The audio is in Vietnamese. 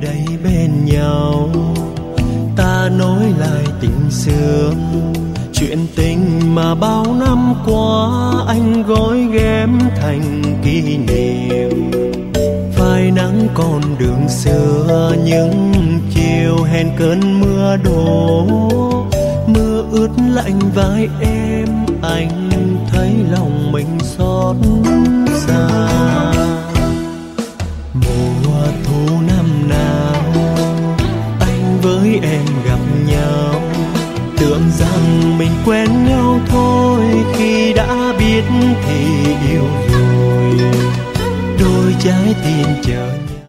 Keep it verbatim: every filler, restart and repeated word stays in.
đây bên nhau, ta nối lại tình xưa, chuyện tình mà bao năm qua anh gói ghém thành kỷ niệm. Phai nắng con đường xưa, những chiều hẹn cơn mưa đổ, mưa ướt lạnh vai em, anh thấy lòng mình xót xa. Mùa thu năm nào anh với em gặp nhau, tưởng rằng mình quen nhau thôi, khi đã biết thì yêu rồi. Đôi trái tim chờ